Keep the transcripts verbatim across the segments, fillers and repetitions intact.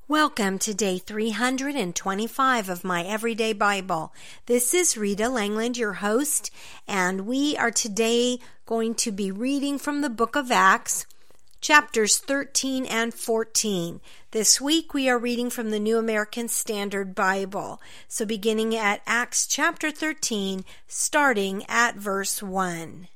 Welcome to day three hundred twenty-five of my Everyday Bible. This is Rita Langland, your host, and we are today going to be reading from the book of Acts, chapters thirteen and fourteen. This week we are reading from the New American Standard Bible. So beginning at Acts chapter thirteen, starting at verse one.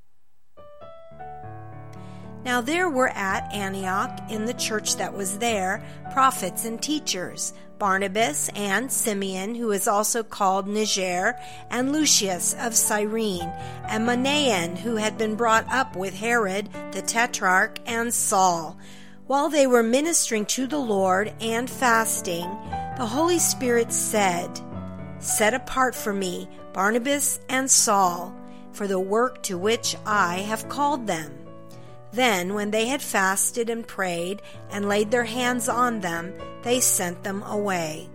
Now there were at Antioch, in the church that was there, prophets and teachers, Barnabas and Simeon, who is also called Niger, and Lucius of Cyrene, and Manaen, who had been brought up with Herod the Tetrarch, and Saul. While they were ministering to the Lord and fasting, the Holy Spirit said, "Set apart for me Barnabas and Saul for the work to which I have called them." Then, when they had fasted and prayed and laid their hands on them, they sent them away.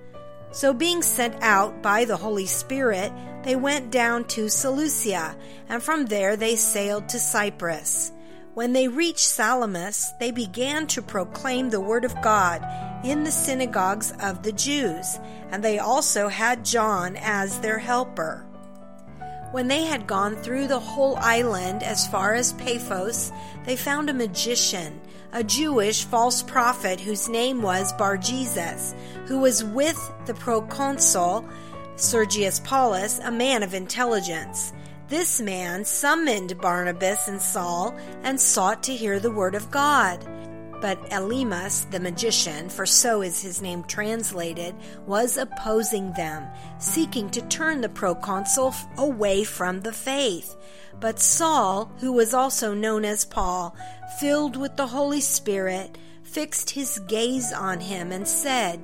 So being sent out by the Holy Spirit, they went down to Seleucia, and from there they sailed to Cyprus. When they reached Salamis, they began to proclaim the word of God in the synagogues of the Jews, and they also had John as their helper. When they had gone through the whole island as far as Paphos, they found a magician, a Jewish false prophet whose name was Bar-Jesus, who was with the proconsul Sergius Paulus, a man of intelligence. This man summoned Barnabas and Saul and sought to hear the word of God. But Elymas, the magician, for so is his name translated, was opposing them, seeking to turn the proconsul away from the faith. But Saul, who was also known as Paul, filled with the Holy Spirit, fixed his gaze on him and said,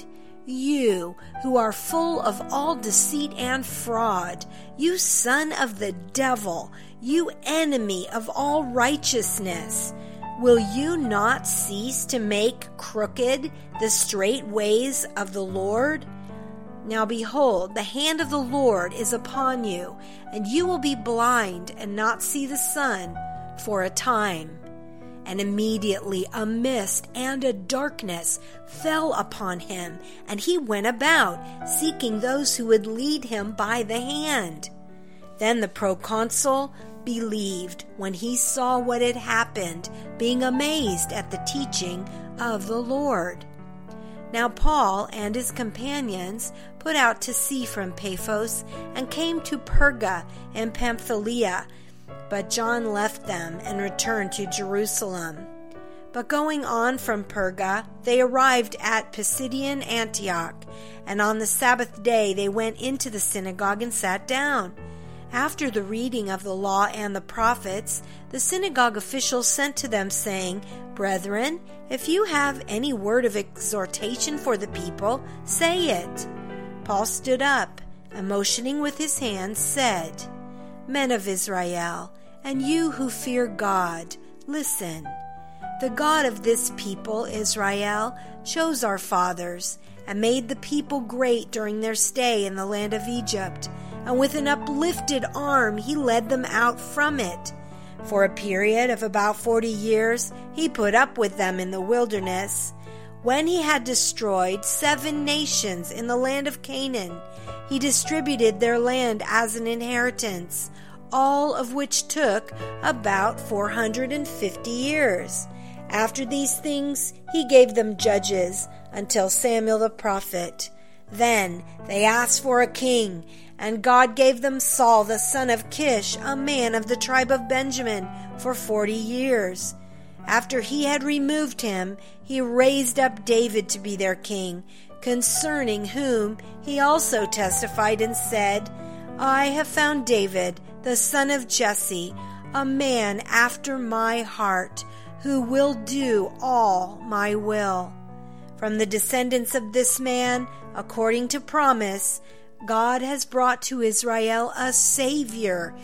"You, who are full of all deceit and fraud, you son of the devil, you enemy of all righteousness, will you not cease to make crooked the straight ways of the Lord? Now behold, the hand of the Lord is upon you, and you will be blind and not see the sun for a time." And immediately a mist and a darkness fell upon him, and he went about, seeking those who would lead him by the hand. Then the proconsul believed when he saw what had happened, being amazed at the teaching of the Lord. Now Paul and his companions put out to sea from Paphos and came to Perga in Pamphylia, but John left them and returned to Jerusalem. But going on from Perga, they arrived at Pisidian Antioch, and on the Sabbath day they went into the synagogue and sat down. After the reading of the law and the prophets, the synagogue officials sent to them, saying, "Brethren, if you have any word of exhortation for the people, say it." Paul stood up, and motioning with his hand, said, "Men of Israel, and you who fear God, listen. The God of this people, Israel, chose our fathers, and made the people great during their stay in the land of Egypt, and with an uplifted arm he led them out from it. For a period of about forty years he put up with them in the wilderness. When he had destroyed seven nations in the land of Canaan, he distributed their land as an inheritance, all of which took about four hundred fifty years. After these things he gave them judges until Samuel the prophet. Then they asked for a king, and God gave them Saul the son of Kish, a man of the tribe of Benjamin, for forty years. After he had removed him, he raised up David to be their king, concerning whom he also testified and said, I have found David, the son of Jesse, a man after my heart, who will do all my will. From the descendants of this man, according to promise, God has brought to Israel a Savior,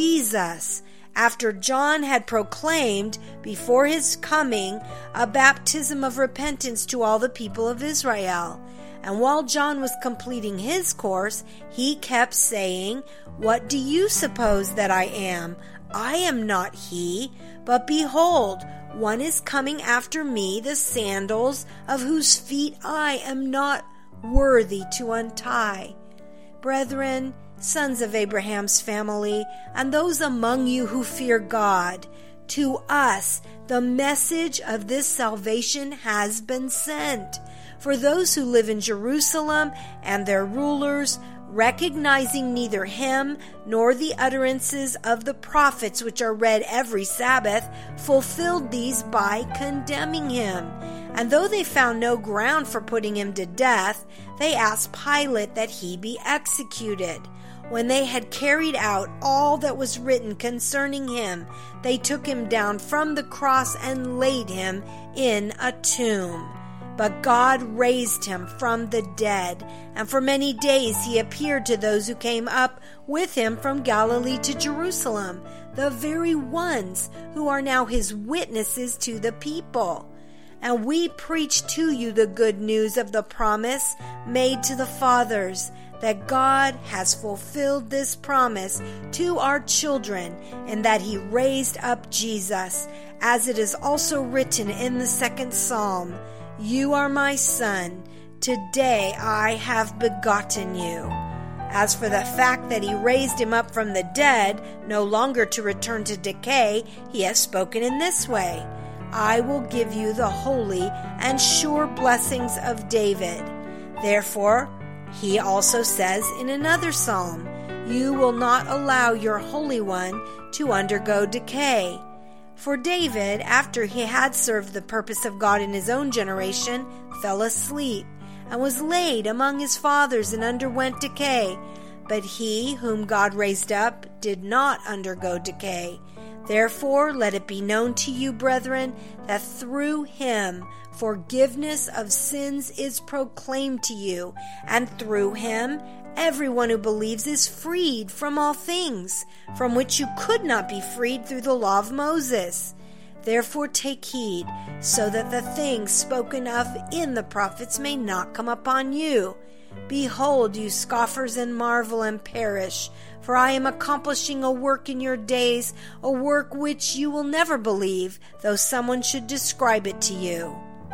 Jesus, after John had proclaimed before his coming a baptism of repentance to all the people of Israel. And while John was completing his course, he kept saying, What do you suppose that I am? I am not he, but behold, One is coming after me, the sandals of whose feet I am not worthy to untie. Brethren, sons of Abraham's family, and those among you who fear God, to us the message of this salvation has been sent. For those who live in Jerusalem and their rulers, recognizing neither him nor the utterances of the prophets which are read every Sabbath, fulfilled these by condemning him. And though they found no ground for putting him to death, they asked Pilate that he be executed. When they had carried out all that was written concerning him, they took him down from the cross and laid him in a tomb. But God raised him from the dead, and for many days he appeared to those who came up with him from Galilee to Jerusalem, the very ones who are now his witnesses to the people. And we preach to you the good news of the promise made to the fathers, that God has fulfilled this promise to our children, in that he raised up Jesus, as it is also written in the second Psalm, You are my son, today I have begotten you. As for the fact that he raised him up from the dead, no longer to return to decay, he has spoken in this way, I will give you the holy and sure blessings of David. Therefore, he also says in another psalm, You will not allow your Holy One to undergo decay. For David, after he had served the purpose of God in his own generation, fell asleep, and was laid among his fathers and underwent decay. But he, whom God raised up, did not undergo decay. Therefore, let it be known to you, brethren, that through him forgiveness of sins is proclaimed to you, and through him everyone who believes is freed from all things, from which you could not be freed through the law of Moses. Therefore take heed, so that the things spoken of in the prophets may not come upon you. Behold, you scoffers, and marvel and perish, for I am accomplishing a work in your days, a work which you will never believe, though someone should describe it to you.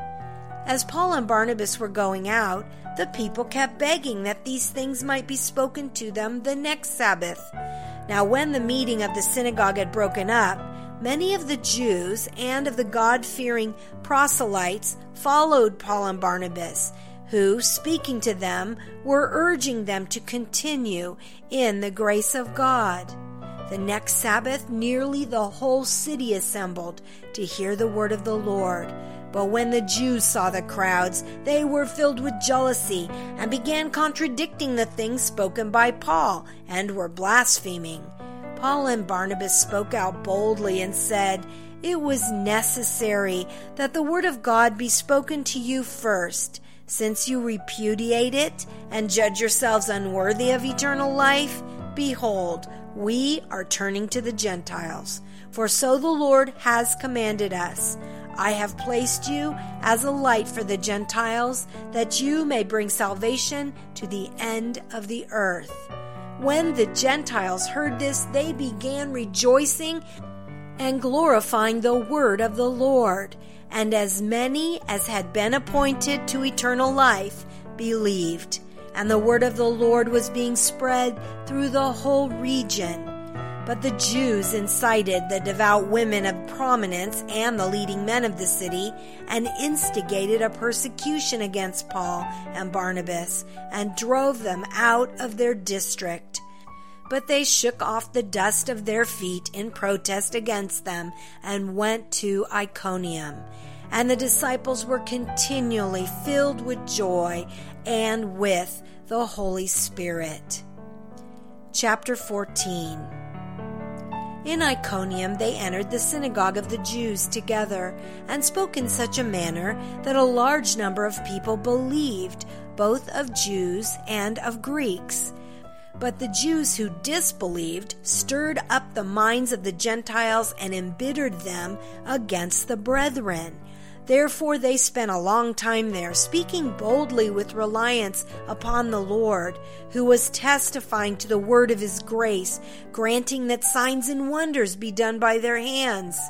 As Paul and Barnabas were going out, the people kept begging that these things might be spoken to them the next Sabbath. Now when the meeting of the synagogue had broken up, many of the Jews and of the God-fearing proselytes followed Paul and Barnabas, who, speaking to them, were urging them to continue in the grace of God. The next Sabbath, nearly the whole city assembled to hear the word of the Lord. But when the Jews saw the crowds, they were filled with jealousy and began contradicting the things spoken by Paul, and were blaspheming. Paul and Barnabas spoke out boldly and said, It was necessary that the word of God be spoken to you first. Since you repudiate it and judge yourselves unworthy of eternal life, behold, we are turning to the Gentiles. For so the Lord has commanded us. I have placed you as a light for the Gentiles, that you may bring salvation to the end of the earth. When the Gentiles heard this, they began rejoicing and glorifying the word of the Lord. And as many as had been appointed to eternal life believed. And the word of the Lord was being spread through the whole region. But the Jews incited the devout women of prominence and the leading men of the city, and instigated a persecution against Paul and Barnabas, and drove them out of their district. But they shook off the dust of their feet in protest against them, and went to Iconium. And the disciples were continually filled with joy and with the Holy Spirit. Chapter fourteen. In Iconium they entered the synagogue of the Jews together, and spoke in such a manner that a large number of people believed, both of Jews and of Greeks. But the Jews who disbelieved stirred up the minds of the Gentiles and embittered them against the brethren. Therefore they spent a long time there, speaking boldly with reliance upon the Lord, who was testifying to the word of his grace, granting that signs and wonders be done by their hands.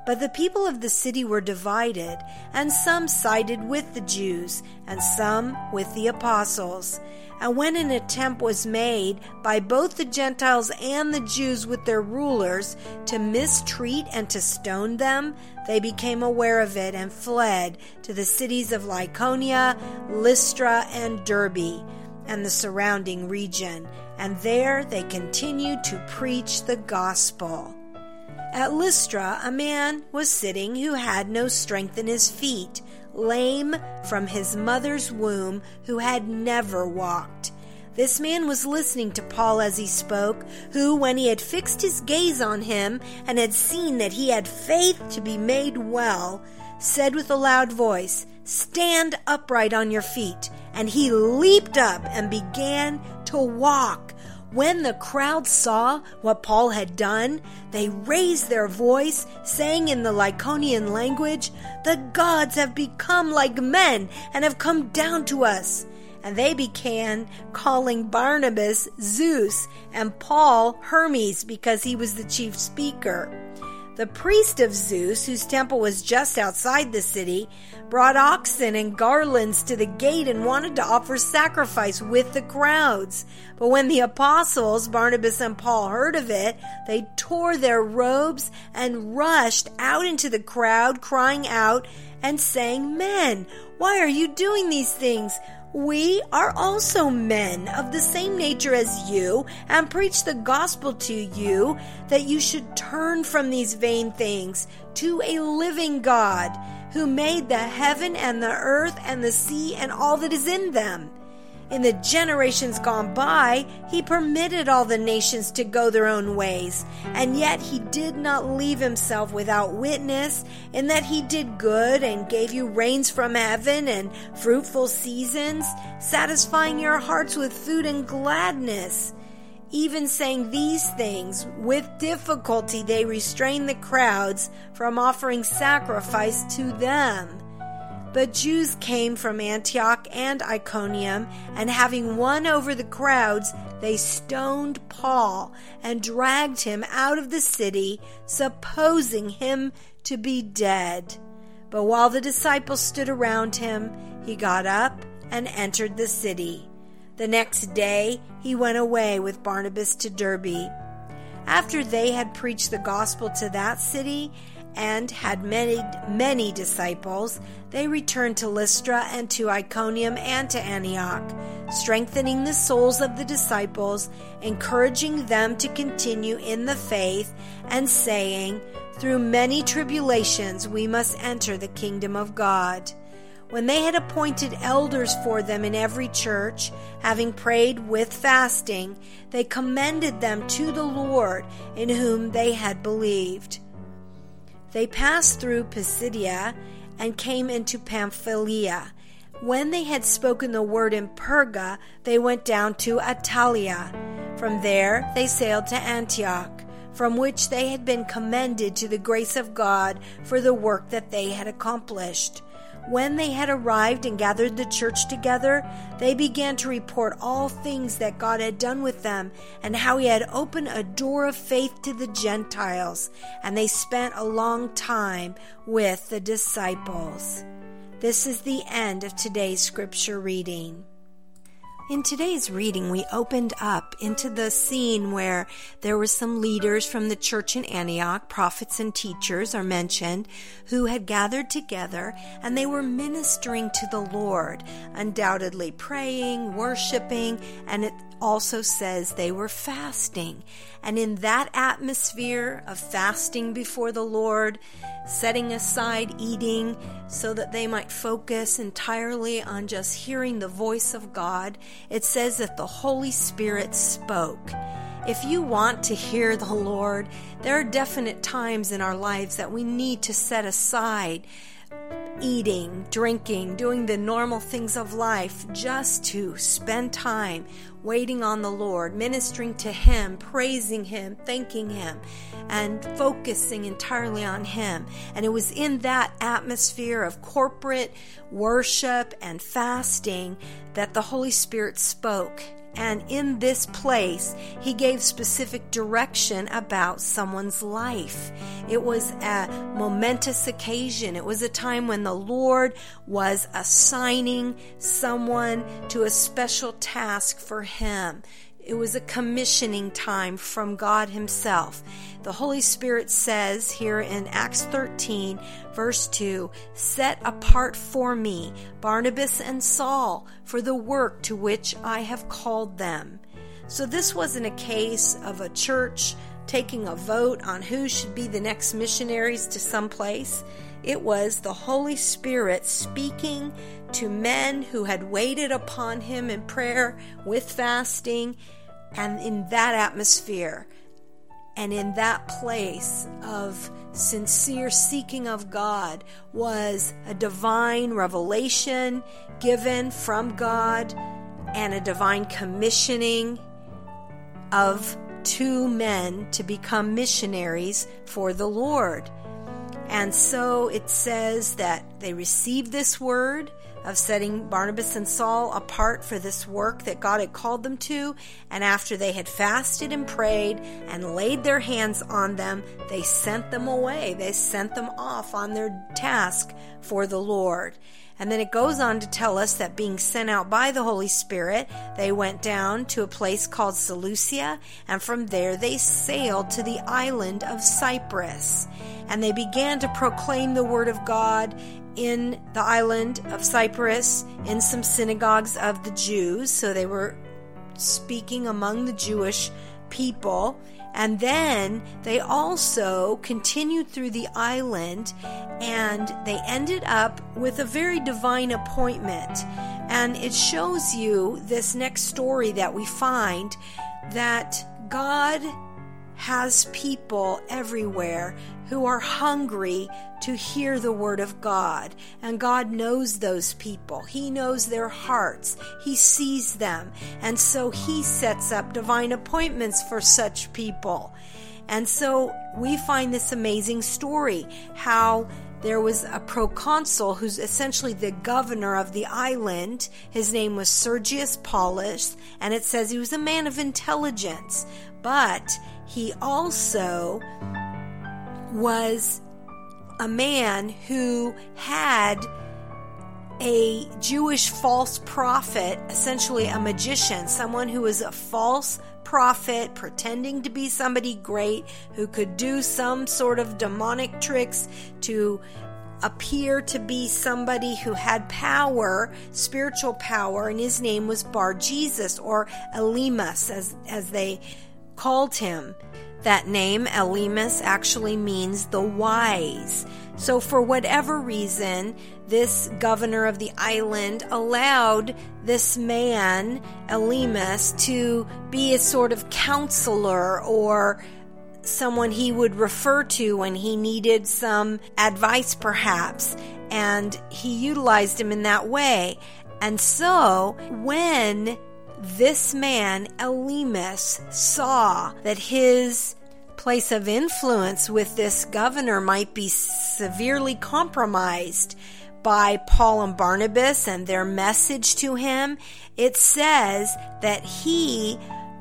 But the people of the city were divided, and some sided with the Jews, and some with the apostles. And when an attempt was made by both the Gentiles and the Jews with their rulers to mistreat and to stone them, they became aware of it and fled to the cities of Lycaonia, Lystra, and Derbe, and the surrounding region. And there they continued to preach the gospel. At Lystra, a man was sitting who had no strength in his feet, lame from his mother's womb, who had never walked. This man was listening to Paul as he spoke, who, when he had fixed his gaze on him and had seen that he had faith to be made well, said with a loud voice, "Stand upright on your feet." And he leaped up and began to walk. When the crowd saw what Paul had done, they raised their voice, saying in the Lycaonian language, "The gods have become like men and have come down to us." And they began calling Barnabas Zeus and Paul Hermes, because he was the chief speaker. The priest of Zeus, whose temple was just outside the city, brought oxen and garlands to the gate and wanted to offer sacrifice with the crowds. But when the apostles, Barnabas and Paul, heard of it, they tore their robes and rushed out into the crowd, crying out and saying, "Men, why are you doing these things? We are also men of the same nature as you, and preach the gospel to you, that you should turn from these vain things to a living God, who made the heaven and the earth and the sea and all that is in them. In the generations gone by, he permitted all the nations to go their own ways, and yet he did not leave himself without witness, in that he did good and gave you rains from heaven and fruitful seasons, satisfying your hearts with food and gladness." Even saying these things, with difficulty they restrained the crowds from offering sacrifice to them. But Jews came from Antioch and Iconium, and having won over the crowds, they stoned Paul and dragged him out of the city, supposing him to be dead. But while the disciples stood around him, he got up and entered the city. The next day he went away with Barnabas to Derbe. After they had preached the gospel to that city and had many, many disciples, they returned to Lystra and to Iconium and to Antioch, strengthening the souls of the disciples, encouraging them to continue in the faith, and saying, "Through many tribulations we must enter the kingdom of God." When they had appointed elders for them in every church, having prayed with fasting, they commended them to the Lord, in whom they had believed. They passed through Pisidia and came into Pamphylia. When they had spoken the word in Perga, they went down to Attalia. From there they sailed to Antioch, from which they had been commended to the grace of God for the work that they had accomplished. When they had arrived and gathered the church together, they began to report all things that God had done with them, and how he had opened a door of faith to the Gentiles, and they spent a long time with the disciples. This is the end of today's scripture reading. In today's reading, we opened up into the scene where there were some leaders from the church in Antioch, prophets and teachers are mentioned, who had gathered together, and they were ministering to the Lord, undoubtedly praying, worshiping, and it also says they were fasting. And in that atmosphere of fasting before the Lord, setting aside eating so that they might focus entirely on just hearing the voice of God, it says that the Holy Spirit spoke. If you want to hear the Lord, there are definite times in our lives that we need to set aside eating, drinking, doing the normal things of life, just to spend time waiting on the Lord, ministering to Him, praising Him, thanking Him, and focusing entirely on Him. And it was in that atmosphere of corporate worship and fasting that the Holy Spirit spoke. And in this place, he gave specific direction about someone's life. It was a momentous occasion. It was a time when the Lord was assigning someone to a special task for him. It was a commissioning time from God himself. The Holy Spirit says here in Acts thirteen, verse two, "Set apart for me Barnabas and Saul for the work to which I have called them." So this wasn't a case of a church taking a vote on who should be the next missionaries to some place. It was the Holy Spirit speaking to men who had waited upon him in prayer with fasting, and in that atmosphere and in that place of sincere seeking of God was a divine revelation given from God and a divine commissioning of two men to become missionaries for the Lord. And so it says that they received this word of setting Barnabas and Saul apart for this work that God had called them to. And after they had fasted and prayed and laid their hands on them, they sent them away. They sent them off on their task for the Lord. And then it goes on to tell us that being sent out by the Holy Spirit, they went down to a place called Seleucia, and from there they sailed to the island of Cyprus. And they began to proclaim the word of God in the island of Cyprus in some synagogues of the Jews. So they were speaking among the Jewish people. And then they also continued through the island, and they ended up with a very divine appointment. And it shows you this next story that we find that God has people everywhere who are hungry to hear the word of God. And God knows those people. He knows their hearts. He sees them. And so he sets up divine appointments for such people. And so we find this amazing story, how there was a proconsul who's essentially the governor of the island. His name was Sergius Paulus, and it says he was a man of intelligence, but he also was a man who had a Jewish false prophet, essentially a magician, someone who was a false prophet pretending to be somebody great who could do some sort of demonic tricks to appear to be somebody who had power, spiritual power, and his name was Bar-Jesus, or Elymas as, as they called him. That name, Elymas, actually means the wise. So for whatever reason, this governor of the island allowed this man, Elymas, to be a sort of counselor or someone he would refer to when he needed some advice, perhaps. And he utilized him in that way. And so when this man, Elymas, saw that his place of influence with this governor might be severely compromised by Paul and Barnabas and their message to him, it says that he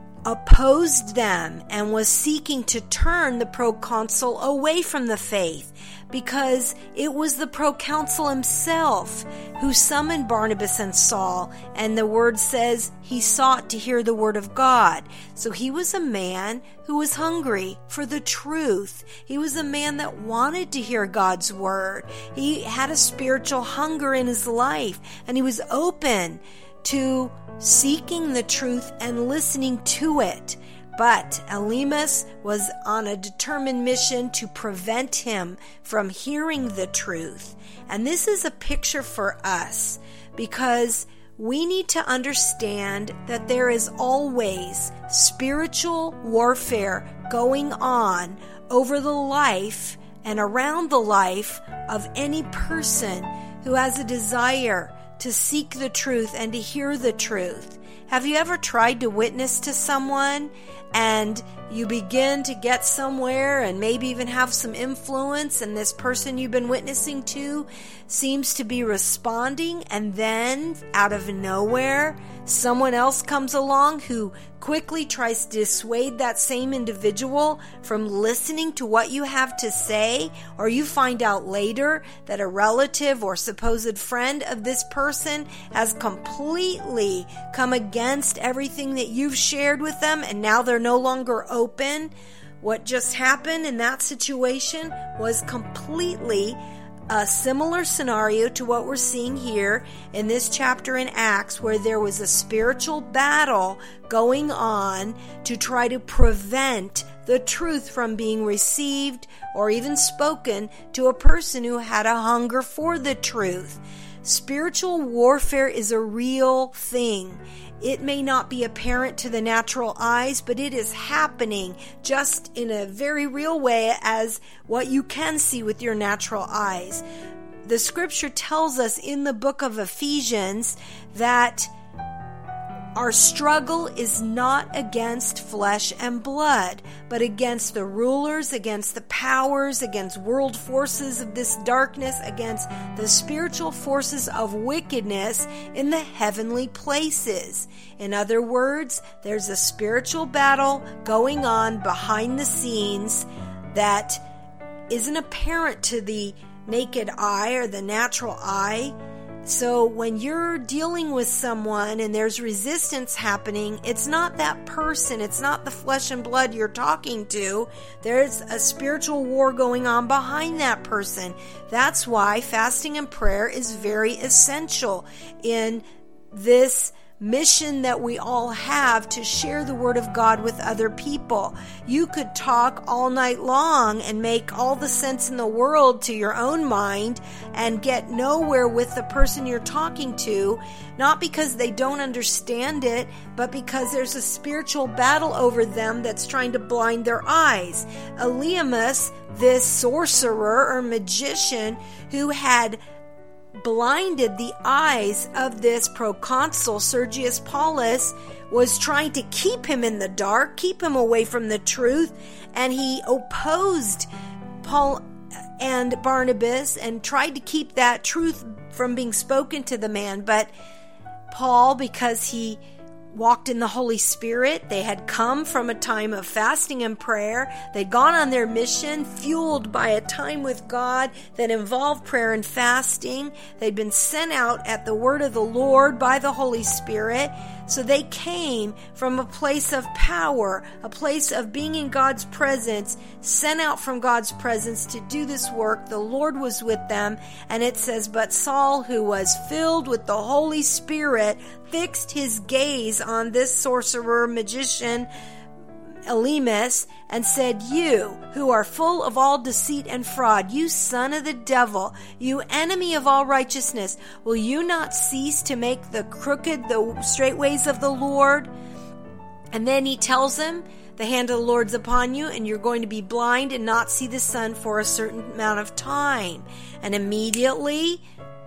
opposed them and was seeking to turn the proconsul away from the faith, because it was the proconsul himself who summoned Barnabas and Saul, and the word says he sought to hear the word of God. So he was a man who was hungry for the truth. He was a man that wanted to hear God's word. He had a spiritual hunger in his life, and he was open to seeking the truth and listening to it. But Elymas was on a determined mission to prevent him from hearing the truth. And this is a picture for us, because we need to understand that there is always spiritual warfare going on over the life and around the life of any person who has a desire to seek the truth and to hear the truth. Have you ever tried to witness to someone and you begin to get somewhere and maybe even have some influence, and this person you've been witnessing to seems to be responding, and then out of nowhere someone else comes along who quickly tries to dissuade that same individual from listening to what you have to say, or you find out later that a relative or supposed friend of this person has completely come against everything that you've shared with them, and now they're no longer open. What just happened in that situation was completely a similar scenario to what we're seeing here in this chapter in Acts, where there was a spiritual battle going on to try to prevent the truth from being received or even spoken to a person who had a hunger for the truth. Spiritual warfare is a real thing. It may not be apparent to the natural eyes, but it is happening just in a very real way as what you can see with your natural eyes. The scripture tells us in the book of Ephesians that our struggle is not against flesh and blood, but against the rulers, against the powers, against world forces of this darkness, against the spiritual forces of wickedness in the heavenly places. In other words, there's a spiritual battle going on behind the scenes that isn't apparent to the naked eye or the natural eye. So when you're dealing with someone and there's resistance happening, it's not that person, it's not the flesh and blood you're talking to. There's a spiritual war going on behind that person. That's why fasting and prayer is very essential in this mission that we all have to share the word of God with other people. You could talk all night long and make all the sense in the world to your own mind and get nowhere with the person you're talking to, not because they don't understand it, but because there's a spiritual battle over them that's trying to blind their eyes. Elymas, this sorcerer or magician who had blinded the eyes of this proconsul Sergius Paulus, was trying to keep him in the dark, keep him away from the truth, and he opposed Paul and Barnabas and tried to keep that truth from being spoken to the man. But Paul, because he walked in the Holy Spirit, they had come from a time of fasting and prayer. They'd gone on their mission, fueled by a time with God that involved prayer and fasting. They'd been sent out at the word of the Lord by the Holy Spirit. So they came from a place of power, a place of being in God's presence, sent out from God's presence to do this work. The Lord was with them. And it says, but Saul, who was filled with the Holy Spirit, fixed his gaze on this sorcerer, magician, Elymas, and said, you who are full of all deceit and fraud, you son of the devil, you enemy of all righteousness, will you not cease to make the crooked the straight ways of the Lord? And then he tells him, the hand of the Lord's upon you, and you're going to be blind and not see the sun for a certain amount of time. And immediately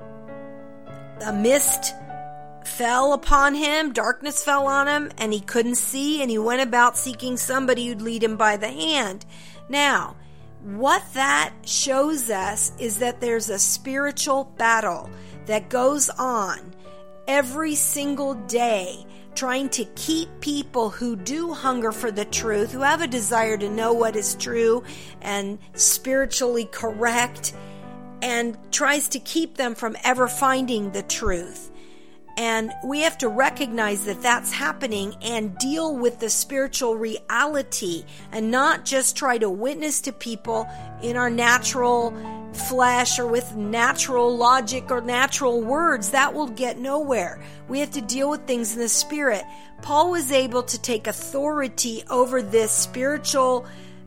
a mist fell upon him, darkness fell on him, and he couldn't see, and he went about seeking somebody who'd lead him by the hand. Now, what that shows us is that there's a spiritual battle that goes on every single day, trying to keep people who do hunger for the truth, who have a desire to know what is true and spiritually correct, and tries to keep them from ever finding the truth. And we have to recognize that that's happening and deal with the spiritual reality and not just try to witness to people in our natural flesh or with natural logic or natural words. That will get nowhere. We have to deal with things in the spirit. Paul was able to take authority over this spiritual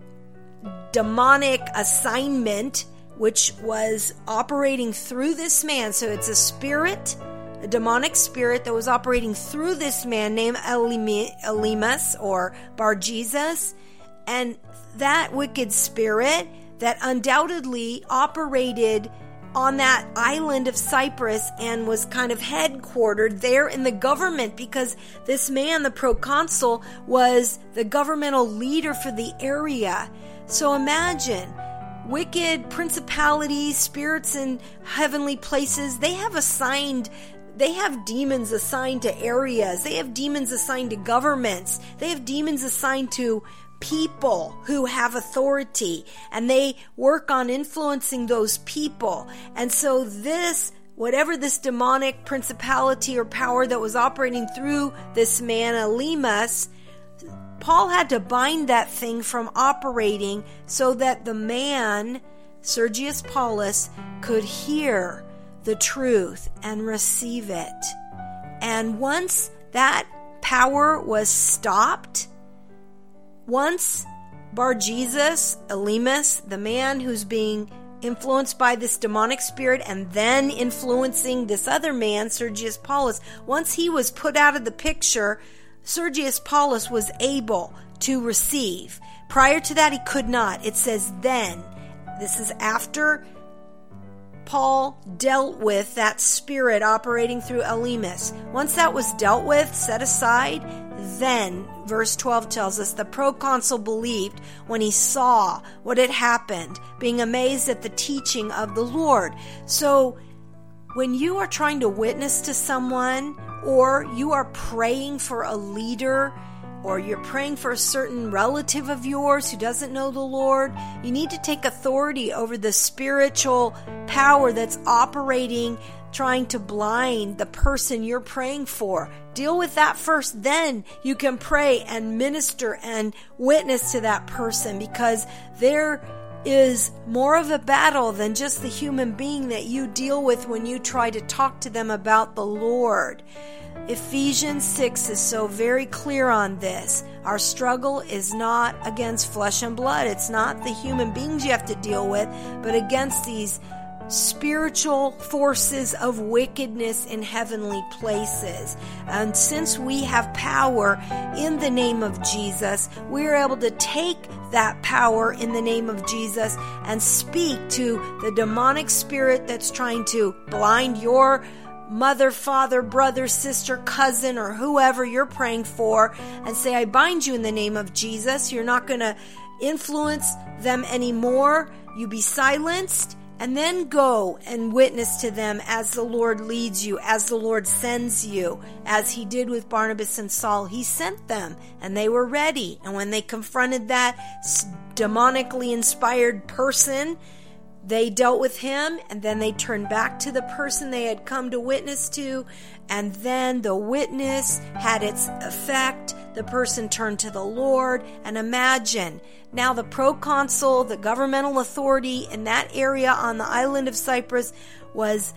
demonic assignment, which was operating through this man. So it's a spirit, a demonic spirit that was operating through this man named Elymas or Bar-Jesus. And that wicked spirit that undoubtedly operated on that island of Cyprus and was kind of headquartered there in the government, because this man, the proconsul, was the governmental leader for the area. So imagine, wicked principalities, spirits in heavenly places, they have assigned They have demons assigned to areas. They have demons assigned to governments. They have demons assigned to people who have authority, and they work on influencing those people. And so this, whatever this demonic principality or power that was operating through this man, Elymas, Paul had to bind that thing from operating so that the man, Sergius Paulus, could hear the truth and receive it. And once that power was stopped, once Bar-Jesus, Elymas, the man who's being influenced by this demonic spirit and then influencing this other man, Sergius Paulus, once he was put out of the picture, Sergius Paulus was able to receive. Prior to that, he could not. It says then. This is after Paul dealt with that spirit operating through Elymas. Once that was dealt with, set aside, then, verse twelve tells us, the proconsul believed when he saw what had happened, being amazed at the teaching of the Lord. So, when you are trying to witness to someone, or you are praying for a leader, or you're praying for a certain relative of yours who doesn't know the Lord, you need to take authority over the spiritual power that's operating, trying to blind the person you're praying for. Deal with that first, then you can pray and minister and witness to that person, because there is more of a battle than just the human being that you deal with when you try to talk to them about the Lord. Ephesians six is so very clear on this. Our struggle is not against flesh and blood. It's not the human beings you have to deal with, but against these spiritual forces of wickedness in heavenly places. And since we have power in the name of Jesus, we are able to take that power in the name of Jesus and speak to the demonic spirit that's trying to blind your mother, father, brother, sister, cousin, or whoever you're praying for, and say, I bind you in the name of Jesus. You're not going to influence them anymore. You be silenced, and then go and witness to them as the Lord leads you, as the Lord sends you, as he did with Barnabas and Saul. He sent them, and they were ready. And when they confronted that demonically inspired person, they dealt with him, and then they turned back to the person they had come to witness to, and then the witness had its effect. The person turned to the Lord, and imagine, now the proconsul, the governmental authority in that area on the island of Cyprus, was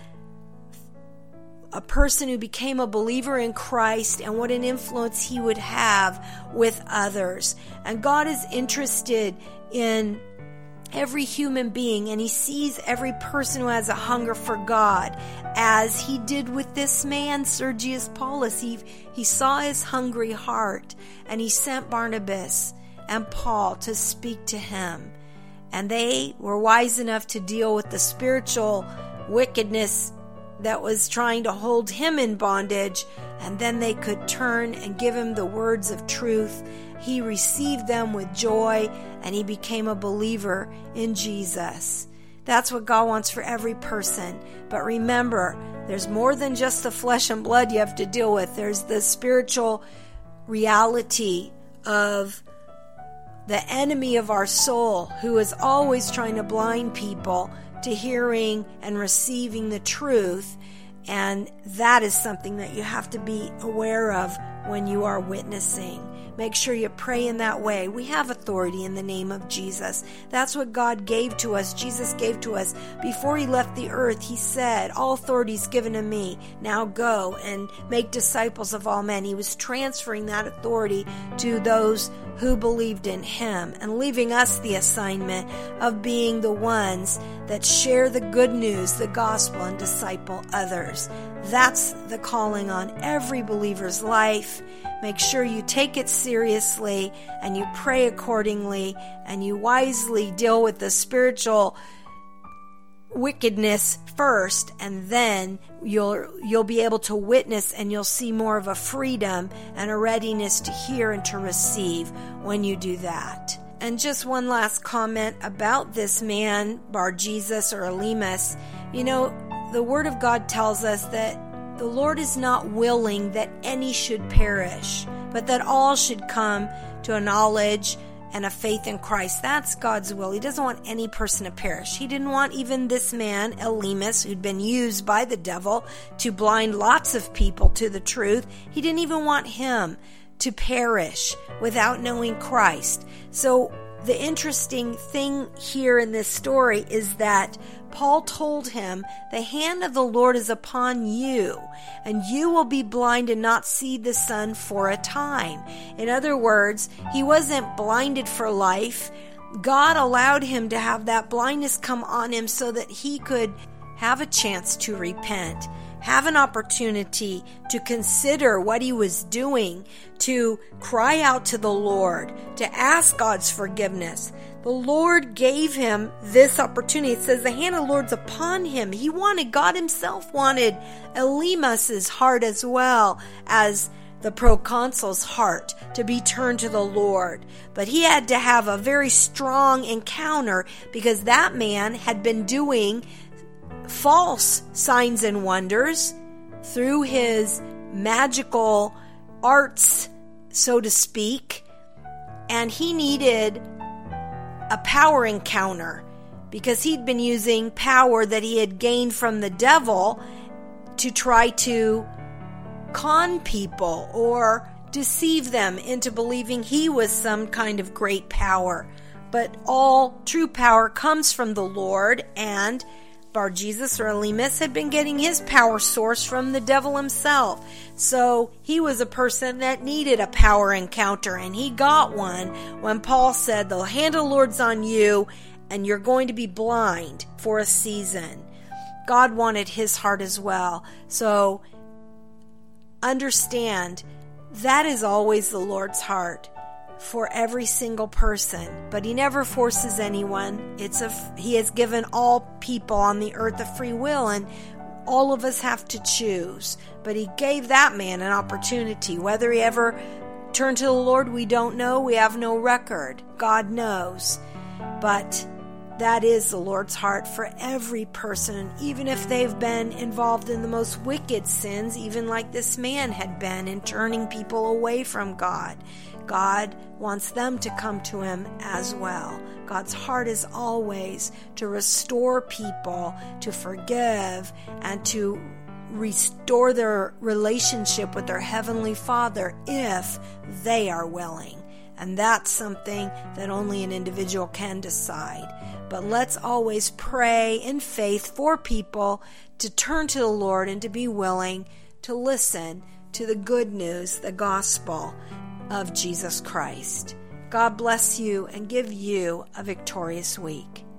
a person who became a believer in Christ, and what an influence he would have with others. And God is interested in every human being, and he sees every person who has a hunger for God, as he did with this man, Sergius Paulus. He, he saw his hungry heart, and he sent Barnabas and Paul to speak to him. And they were wise enough to deal with the spiritual wickedness that was trying to hold him in bondage, and then they could turn and give him the words of truth. He received them with joy, and he became a believer in Jesus. That's what God wants for every person. But remember, there's more than just the flesh and blood you have to deal with. There's the spiritual reality of the enemy of our soul, who is always trying to blind people to hearing and receiving the truth. And that is something that you have to be aware of when you are witnessing. Make sure you pray in that way. We have authority in the name of Jesus. That's what God gave to us. Jesus gave to us. Before he left the earth, he said, all authority is given to me. Now go and make disciples of all men. He was transferring that authority to those who believed in him, and leaving us the assignment of being the ones that share the good news, the gospel, and disciple others. That's the calling on every believer's life. Make sure you take it seriously, and you pray accordingly, and you wisely deal with the spiritual wickedness first, and then you'll you'll be able to witness, and you'll see more of a freedom and a readiness to hear and to receive when you do that. And just one last comment about this man, Bar-Jesus or Elymas. You know, the Word of God tells us that the Lord is not willing that any should perish, but that all should come to a knowledge and a faith in Christ. That's God's will. He doesn't want any person to perish. He didn't want even this man, Elymas, who'd been used by the devil to blind lots of people to the truth. He didn't even want him to perish without knowing Christ. So the interesting thing here in this story is that Paul told him, the hand of the Lord is upon you, and you will be blind and not see the sun for a time. In other words, he wasn't blinded for life. God allowed him to have that blindness come on him so that he could have a chance to repent, have an opportunity to consider what he was doing, to cry out to the Lord, to ask God's forgiveness. The Lord gave him this opportunity. It says the hand of the Lord's upon him. He wanted, God himself wanted Elymas's heart as well as the proconsul's heart to be turned to the Lord. But he had to have a very strong encounter, because that man had been doing false signs and wonders through his magical arts, so to speak, and he needed a power encounter, because he'd been using power that he had gained from the devil to try to con people or deceive them into believing he was some kind of great power. But all true power comes from the Lord, and Bar-Jesus or Elymas had been getting his power source from the devil himself. So he was a person that needed a power encounter, and he got one when Paul said, the hand of the Lord's on you, and you're going to be blind for a season. God wanted his heart as well. So understand, that is always the Lord's heart for every single person, but he never forces anyone. It's a he has given all people on the earth a free will, and all of us have to choose. But he gave that man an opportunity. Whether he ever turned to the Lord, we don't know. We have no record. God knows. But that is the Lord's heart for every person, even if they've been involved in the most wicked sins, even like this man had been in turning people away from God. God wants them to come to him as well. God's heart is always to restore people, to forgive, and to restore their relationship with their Heavenly Father if they are willing. And that's something that only an individual can decide. But let's always pray in faith for people to turn to the Lord and to be willing to listen to the good news, the gospel of Jesus Christ. God bless you and give you a victorious week.